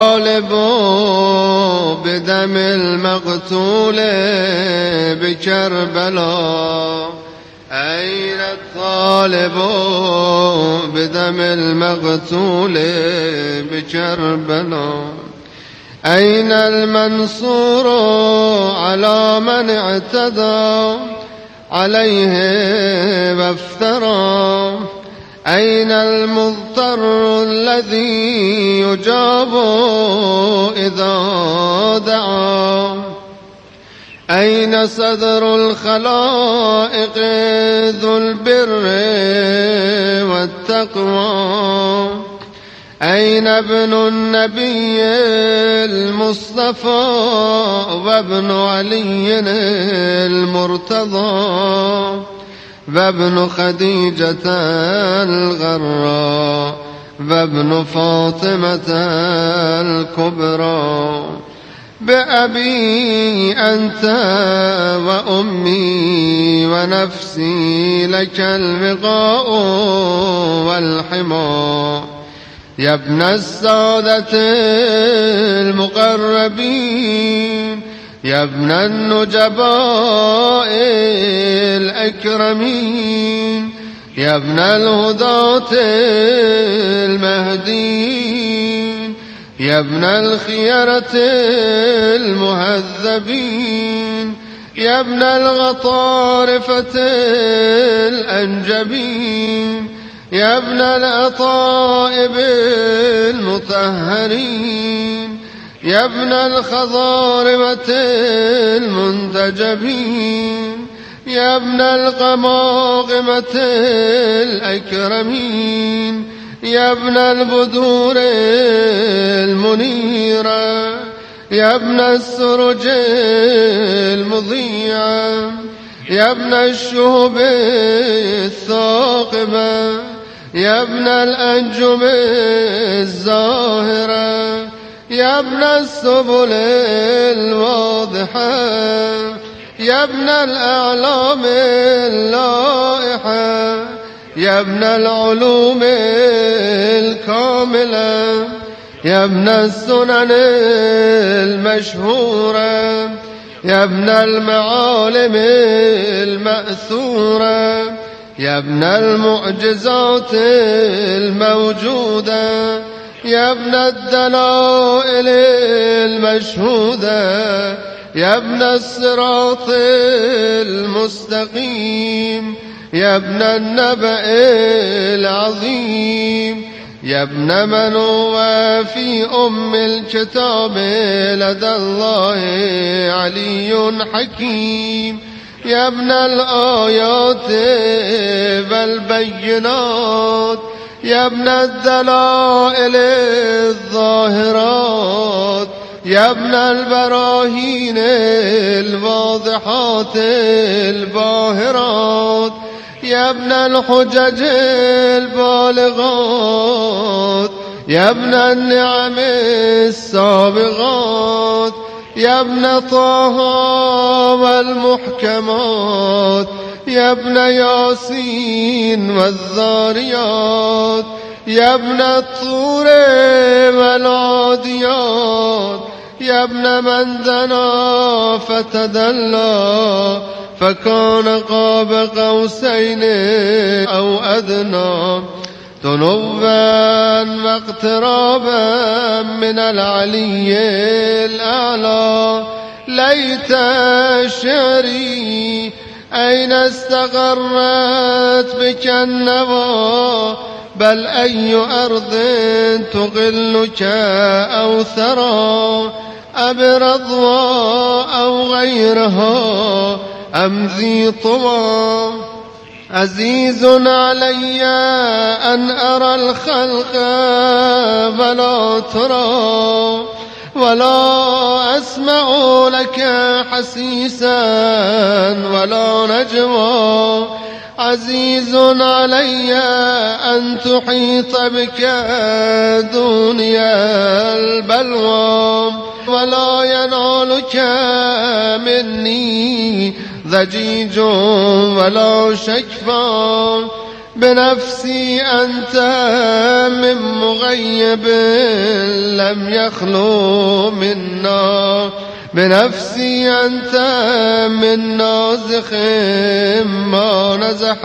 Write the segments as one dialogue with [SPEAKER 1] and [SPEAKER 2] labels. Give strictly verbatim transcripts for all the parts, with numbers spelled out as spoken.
[SPEAKER 1] طالب بدم المقتول بكربلاء، أين الطالب بدم المقتول بكربلاء؟ أين المنصور على من اعتدى عليه وافترى؟ أين المضطر الذي يجاب إذا دعا؟ أين صدر الخلائق ذو البر والتقوى؟ أين ابن النبي المصطفى وابن علي المرتضى وابن خديجة الغراء وابن فاطمة الكبرى؟ بأبي أنت وأمي ونفسي لك الوقاء والحمى، يا ابن السادة المقربين، يا ابن النجباء الأكرمين، يا ابن الهداة المهديين، يا ابن الخيرة المهذبين، يا ابن الغطارفة الأنجبين، يا ابن الأطائب المطهرين، يا ابن الخضارمة المنتجبين، يا ابن القماقمة الأكرمين، يا ابن البدور المنيرة، يا ابن السرج المضيعة، يا ابن الشهب الثاقبة، يا ابن الأنجم الزاهرة، يا ابن السبل الواضحة، يا ابن الأعلام اللائحة، يا ابن العلوم الكاملة، يا ابن السنن المشهورة، يا ابن المعالم المأثورة، يا ابن المعجزات الموجودة، يا ابن الدلائل المشهودة، يا ابن الصراط المستقيم، يا ابن النبأ العظيم، يا ابن من هو في أم الكتاب لدى الله علي حكيم، يا ابن الآيات والبينات، يا ابن الدلائل الظاهرات، يا ابن البراهين الواضحات الباهرات، يا ابن الحجج البالغات، يا ابن النعم السابغات، يا ابن طه والمحكمات، يا ابن ياسين والذاريات، يا ابن الطور والعاديات، يا ابن من دنا فتدلى فكان قاب قوسين أو أدنى، تنوا واقترابا من العلي الأعلى. ليت شعري أين استقرت بك النوى، بل أي أرض تقلك أو ثرى، أبرضوى أو غيرها أم ذي طوى. عزيز علي أن أرى الخلق ولا ترى، ولا أسمع لك حسيسا ولا نجوى. عزيز علي أن تحيط بك دنيا البلوى، ولا ينالك مني ضجيج ولا شكفى. بنفسي أنت من مغيب لم يخلو منا، بنفسي أنت من نازخ ما نزح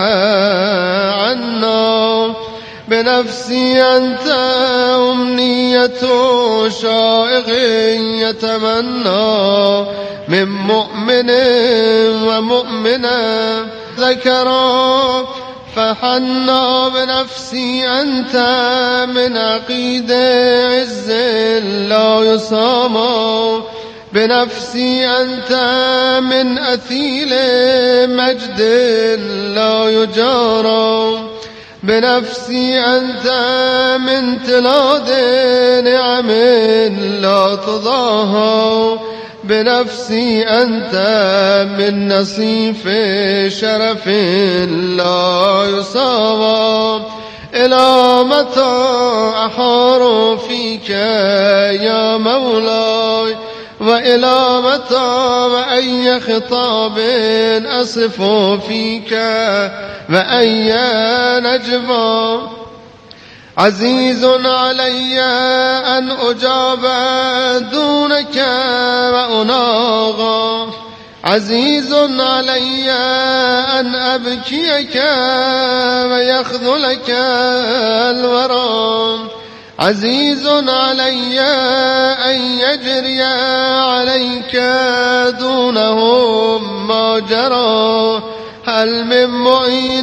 [SPEAKER 1] عنا، بنفسي أنت أمنية شائق يتمنى من مؤمن ومؤمنة ذكرا، فحنا بنفسي أنت من عقيد عز لا يصام، بنفسي أنت من أثيل مجد لا يجارى، بنفسي أنت من تلاد نعم لا تضاهى، بنفسي أنت من نصيف شرف لا يساوى. إلى متى أحار فيك يا مولاي، وإلى متى وأي خطاب أصف فيك وأي نجوى. عزيز علي أن أجاب دونك وأناغى، عزيز علي أن أبكيك ويخذلك الورى، عزيز علي أن يجري عليك دونهم ما جرى. هل من معين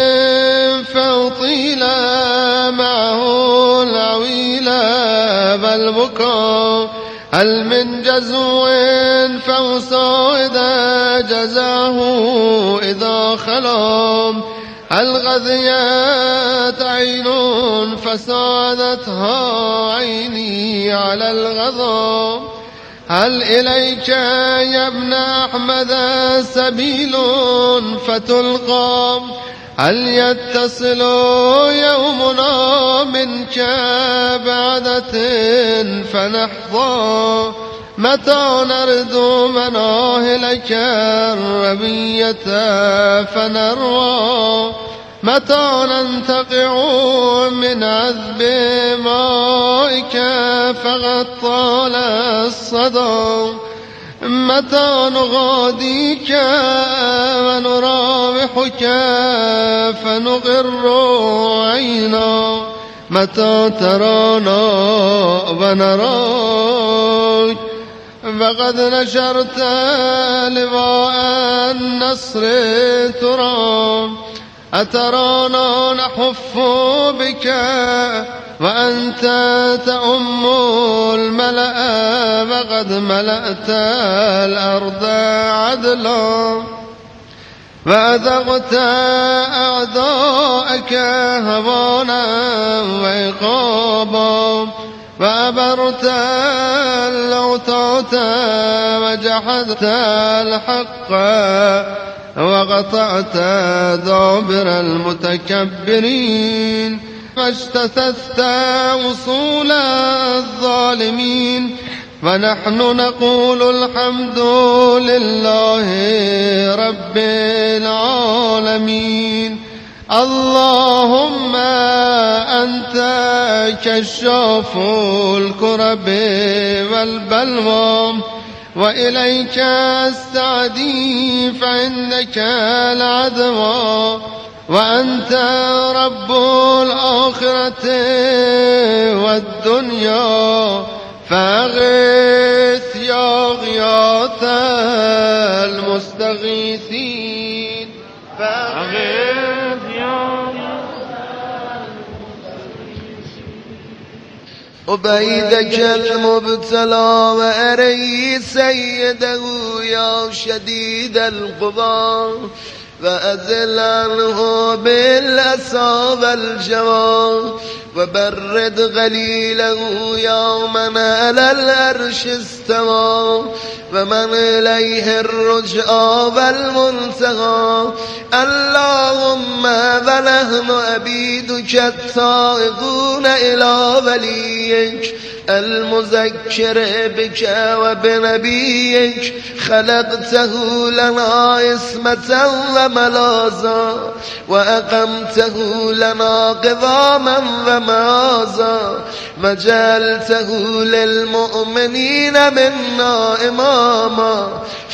[SPEAKER 1] فأطيل معه العويل والبكاء، هل من جزو فأصعد جزاه إذا خلا، هل غذيت عين فسادتها عيني على الغضا، هل إليك يا ابن أحمد سبيل فتلقى، هل يتصل يومنا منك بعدة فنحظى، متى نرد مناهلك الربية فنروى، متى ننتقع من عذب مائك فغطى الصدى، متى نغاديك ونراوحك فنغر عينا، متى ترانا ونراك فقد نشرت لواء النصر ترى، أترانا نحف بك وأنت تؤم الملأ، وقد ملأت الأرض عدلا، وأذقت أعداءك هوانا وعقابا، وأبرت اللوطات وجحدت الحق، وقطعت دابر المتكبرين، فاجتثثت وصول الظالمين. ونحن نقول الحمد لله رب العالمين. اللهم أنت كشاف الكرب والبلوى، وإليك استعدي فعندك العدوى، وأنت رب الآخرة والدنيا، فأغث يا غياث المستغيثين، فأغث يا
[SPEAKER 2] عبيدك المبتلى وأري سيده يا شديد القضاء، فأزل عنه بالأسى والجوى، وبرد غليله يا من على العرش استوى، ومن إليه الرجعى والمنتهى. اللهم ونحن عبيدك التائبون إلى وليك، المذكر بك وبنبيك خلقته لنا اسمة وملازا وأقمته لنا قواما ومعازا وجعلته للمؤمنين منا إماما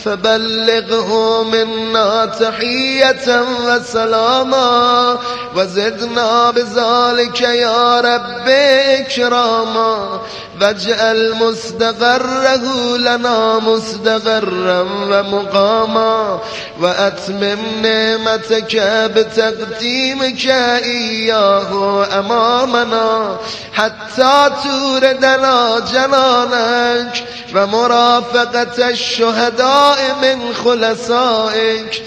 [SPEAKER 2] فبلغه منا تحية وسلاما وزدنا بذلك يا رب إكراما واجعل مستقره لنا مستقرا ومقاما وأتمم نعمتك بتقديمك إياه أمامنا حتى توردنا جنانك ومرافقة الشهداء من خلصائك.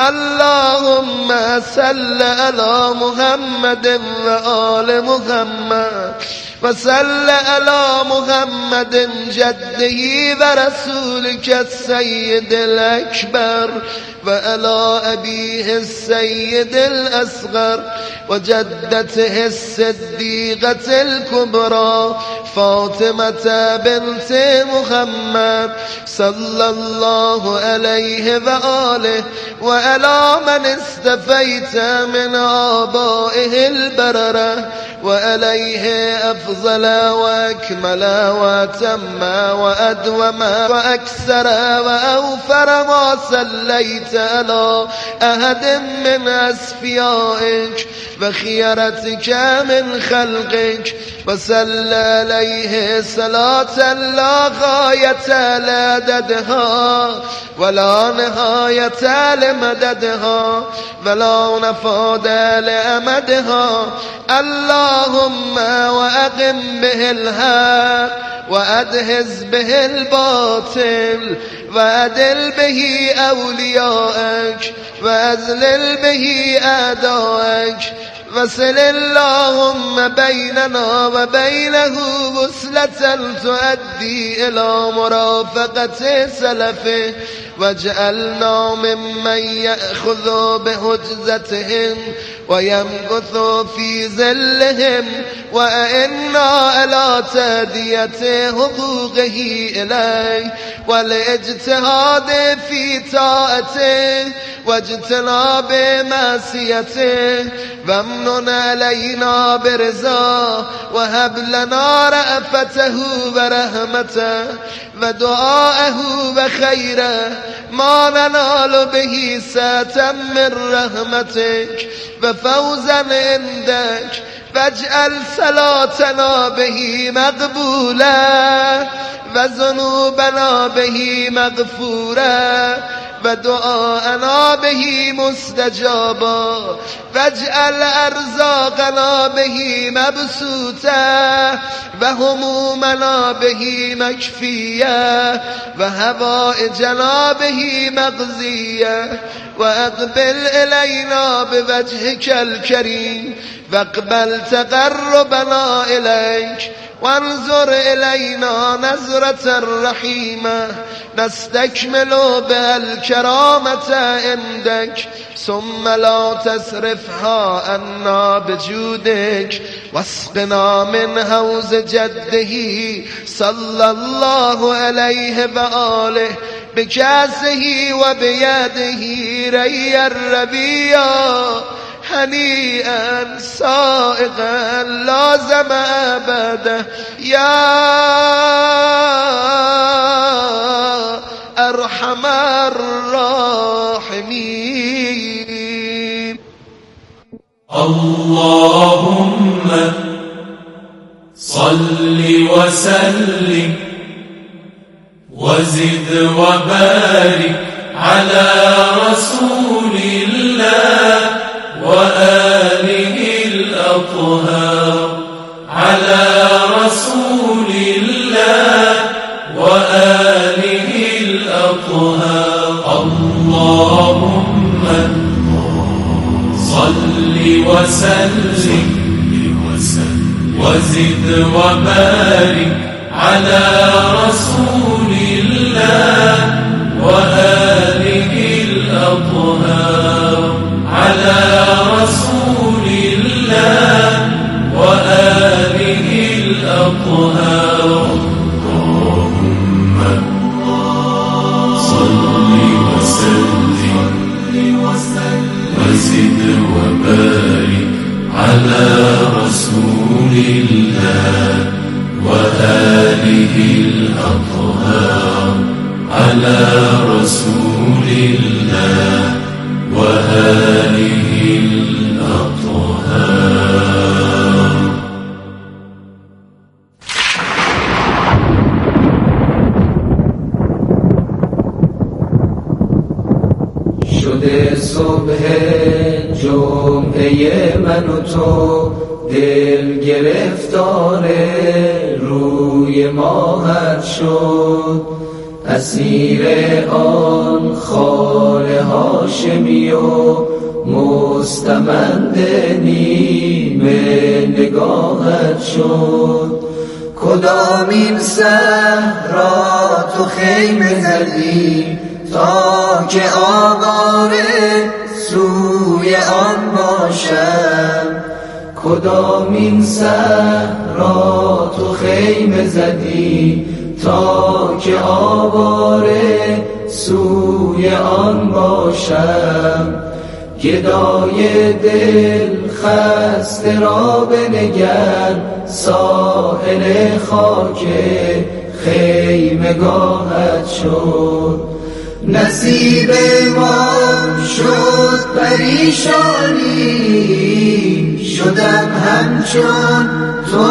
[SPEAKER 2] اللهم صل على محمد وآل محمد وصل على محمد جده ورسولك السيد الأكبر وعلى أبيه السيد الأصغر وجدته الصديقة الكبرى فاطمة بنت محمد صلى الله عليه وآله وعلى من استفيت من آبائه البررة وعليه أفضل وأكمل وأتم وأدوم وأكثر وأوفر ما صليت على أحد من أصفيائك وخيرتك من خلقك وصلى عليه صلاة لا غاية لعددها ولا نهاية لمددها ولا نفاد لأمدها. اللهم وأقم به الحق وأدهز به الباطل وأدل به أولياءك وأذلل به أعداءك وصل اللهم بيننا وبينه وصلة تؤدي إلى مرافقة سلفه واجعلنا ممن يأخذ بحجزتهم ويمكث في ظلهم وإنا على تأدية حقوقه إليه والاجتهاد في طاعته واجتناب معصيته وامنن علينا برضاه وهب لنا رأفته ورحمته ودعاءه وخيره ما ننال به ساتا من رحمتك وفوزا عندك واجعل صلاتنا به مقبولا وذنوبنا به مغفورا ودعاءنا به مستجابا واجعل أرزاقنا به مبسوطا وهمومنا به مكفيا وهوائجنا به مقضيا وأقبل إلينا بوجهك الكريم واقبل تقربنا إليك وانظر إلينا نظرة رحيمة نستكمل بها الكرامة عندك ثم لا تصرفها عنا بجودك واسقنا من حوض جده صلى الله عليه وآله بكاسه وبيده ري الربيع هنيئا سائغا لازم أبدا يا أرحم الراحمين.
[SPEAKER 3] اللهم صل وسلم وزد وبارك على رسول الله وآله الأطهار على رسول الله وآله الأطهار. اللهم صل وسلم وزد وبارك على رسول الله وآله الأطهار على رسول الله وآله الأطهار. على رسول الله وآله الأطهار.
[SPEAKER 4] شده صبح جمعه من و تو، دل گرفتار روی ماهت شد، اسیر آن خال هاشمی و مستمند نیمه نگاهت شد. کدامین صحرا تو خیمه زدی تا که آواره سوی آن باشم؟ کدامین صحرا تو خیمه زدی تا که آواره سوی آن باشم؟ گدای دل خسته را بنگر ساحل خاک خیمگاهت شد. نصیب ما شد پریشانی، شدم همچون تو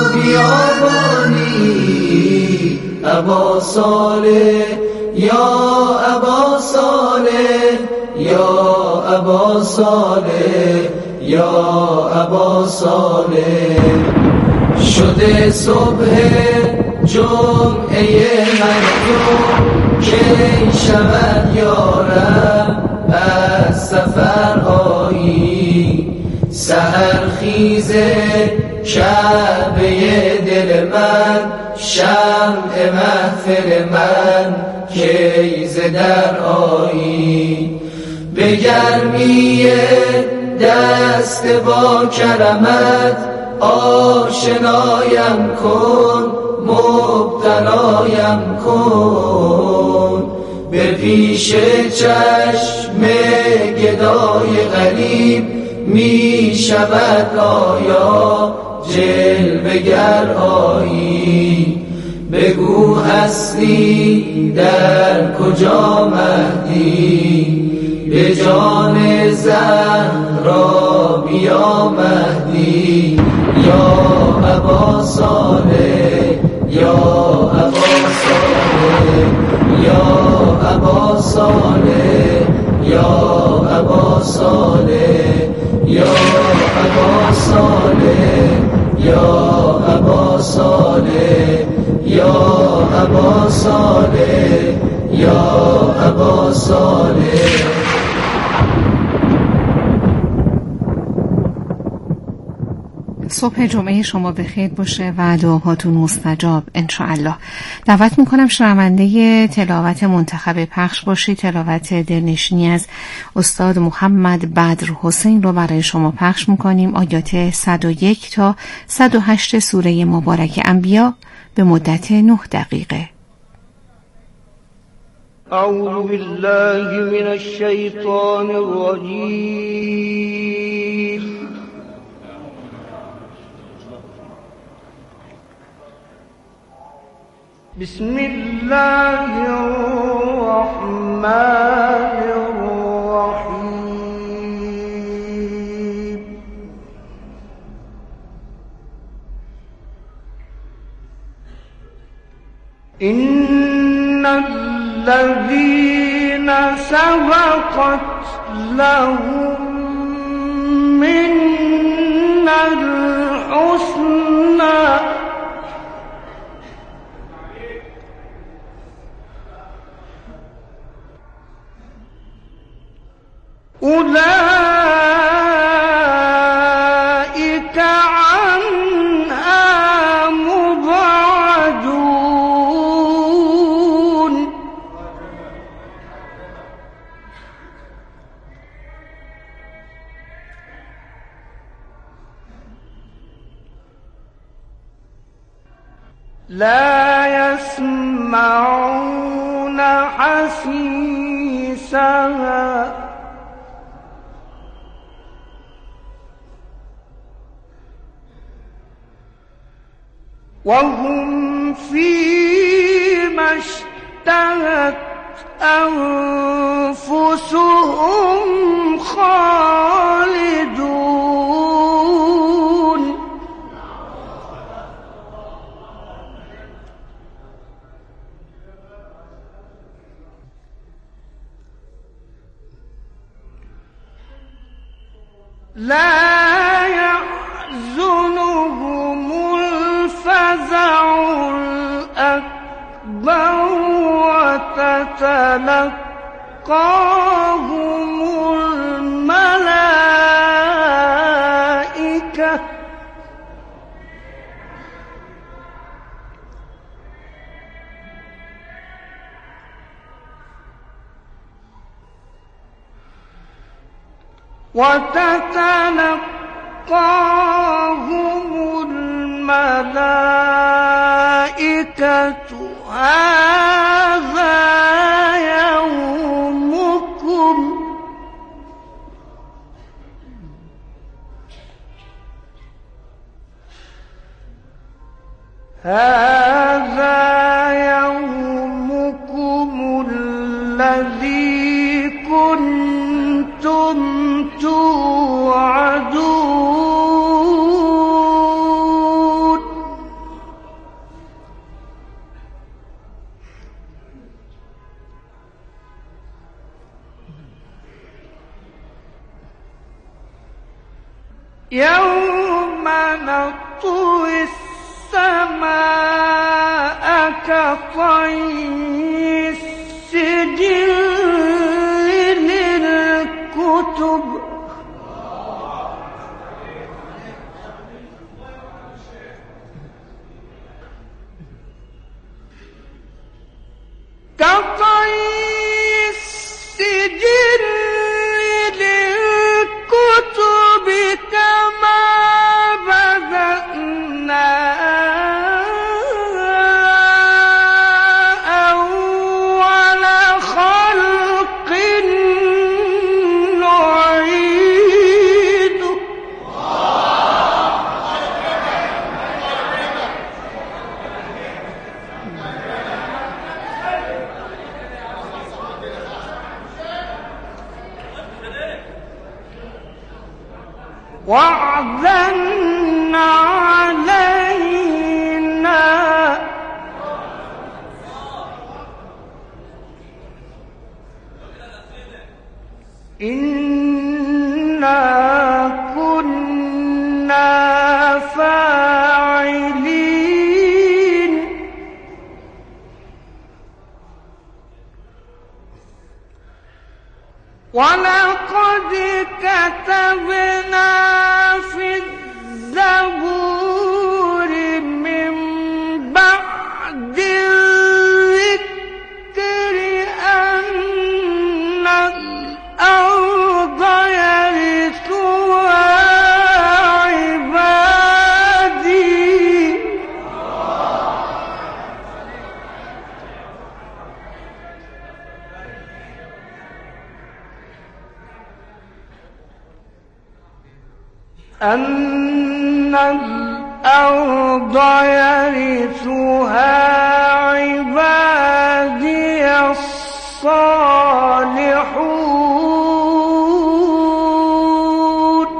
[SPEAKER 4] بیابانی. ابا صالح یا ابا صالح یا ابا صالح یا ابا صالح. شده صبح جمعه من تو، کی شود یارم از سفر آیی؟ سحر خیز کعبه دل من، شمع محفل من کی ز در آیی؟ به گرمی دست با کرمت آشنایم کن، مبتلایم کن. به پیش چشم گدای غریب می شود آیا جلوه گر آیی؟ بگو هستی در کجا مهدی؟ به جان زهرا بیا مهدی. یا ابا صالح یا ابا صالح یا ابا صالح یا ابا صالح یا ابا صالح یا ابا صالح یا ابا صالح یا ابا صالح.
[SPEAKER 5] صبح جمعه شما بخیر باشه و دعاهاتون مستجاب انشاءالله. دعوت میکنم شنونده تلاوت منتخب پخش باشید. تلاوت دلنشینی از استاد محمد بدر حسین رو برای شما پخش میکنیم. آیات صد و یک تا صد و هشت سوره مبارک انبیا به مدت نه دقیقه.
[SPEAKER 2] اعوذ بالله من الشیطان الرجیم. بسم الله الرحمن الرحیم. إن الذين سبقت لهم منا الحسنى أولئك عنها مبعدون. لا يسمعون حسيسها وهم فيما اشتهت اشتهت أنفسهم خالدون لا يحزنهم الفزع الأكبر وتتلقاهم الملائكة وتتلقاهم الملائكة هذا يومكم هذا يومكم الذي كنتم توعدون يوم نطوي السماء كطي السجل للكتب كطي السجل للكتب كما بدأنا أول خلق نعيده وعدا علينا إنا كنا فاعلين ولقد كتبنا في الزبور من بعد الذكر أن الأرض يرثها عبادي أن الأرض يرثها عبادي الصالحون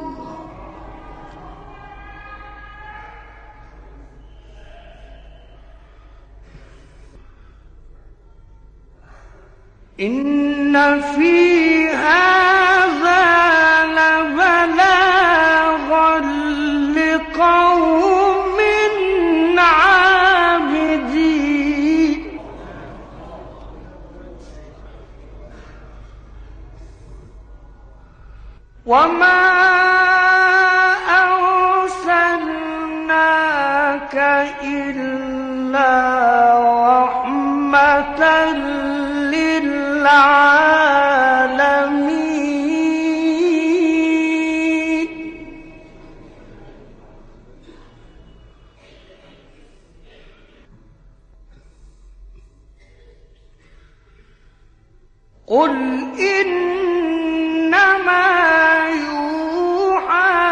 [SPEAKER 2] إن في هذا لبلاغا لقوم عابدين وما أرسلناك إلا رحمة للعالمين قل إنما يوحى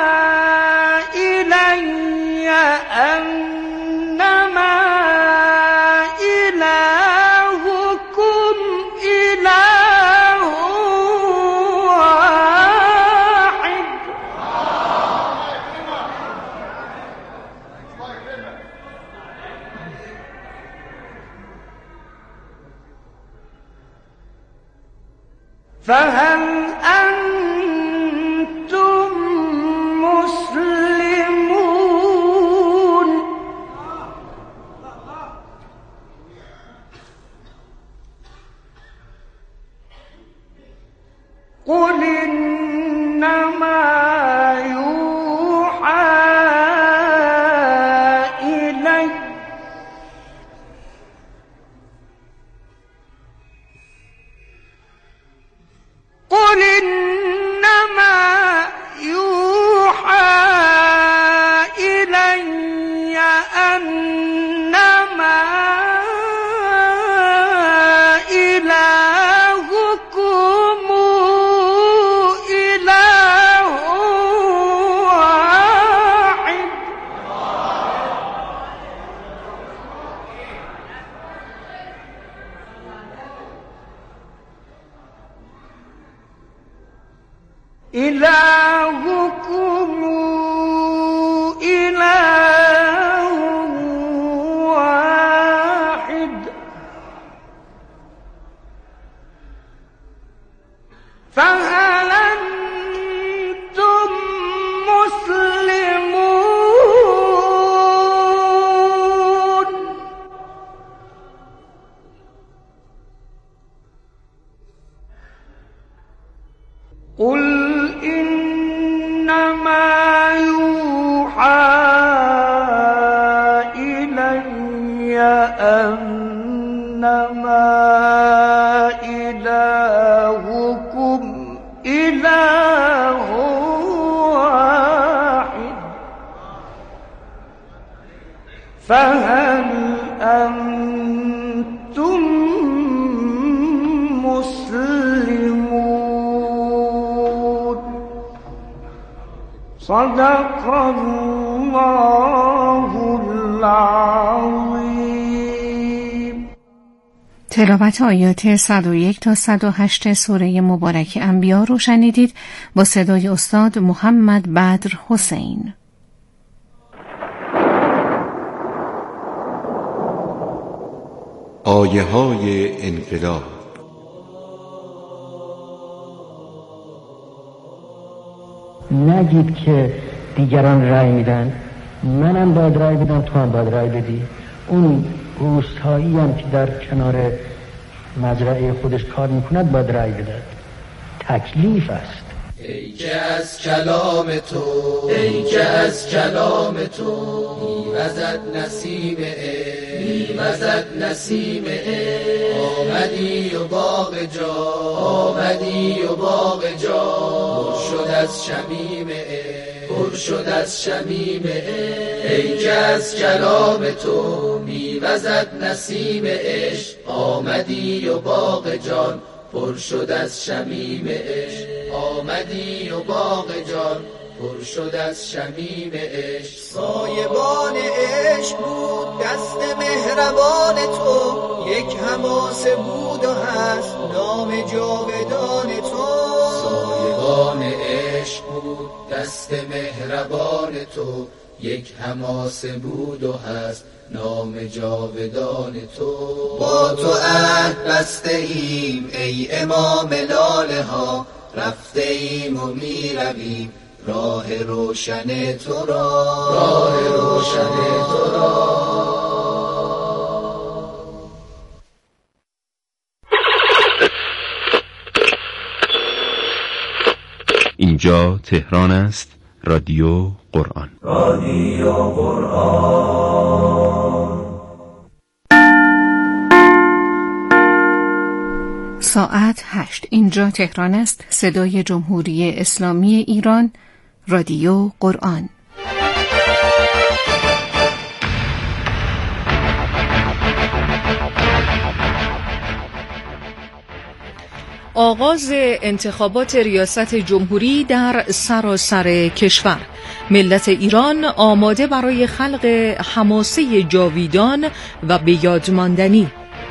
[SPEAKER 2] إلي أنما إلهكم فهل أنتم مسلمون قل إنما يوحى إلي قل إنما يوحى إلي أنما إلهكم إله واحد إلهكم إله واحد فهل أنتم مسلمون قل إنما يوحى إلي أنما إلهكم إله واحد فهل أنتم مسلمون صدق الله العظیم.
[SPEAKER 5] تلاوت آیات صد و یک تا صد و هشت سوره مبارک انبیا رو شنیدید با صدای استاد محمد بدر حسین.
[SPEAKER 1] آیه های انقلاب.
[SPEAKER 6] نگید که دیگران رای میدن، منم باید رای بدم، تو هم باید رای بدی. اون روستایی هم که در کنار مزرعه خودش کار میکند باید رای بدهد. تکلیف است.
[SPEAKER 4] ای که از کلام تو ای که از کلام تو میوزد نسیم عشق میوزد نسیم عشق آمدی و باغ جا آمدی و باغ جا پر شد از شمیم عشق پر شد از شمیم عشق ای که از کلام تو میوزد نسیم عشق آمدی و باغ جان پر شد از شمیم عشق آمدی و باغ جان پر شد از شمیم عشق
[SPEAKER 7] سایبان عشق بود دست مهربان تو یک حماسه بود و هست نام جاودان تو
[SPEAKER 4] سایبان عشق بود دست مهربان تو یک حماسه بود و هست نام جاودان تو
[SPEAKER 7] با تو عهد بسته ایم ای امام لاله ها رفته ایم و می رویم راه روشن تو را
[SPEAKER 4] راه روشن تو را.
[SPEAKER 8] اینجا تهران است. رادیو قرآن.
[SPEAKER 3] رادیو قرآن.
[SPEAKER 5] ساعت هشت. اینجا تهران است. صدای جمهوری اسلامی ایران. رادیو قرآن. آغاز انتخابات ریاست جمهوری در سراسر کشور. ملت ایران آماده برای خلق حماسه جاویدان و به یاد ماندنی.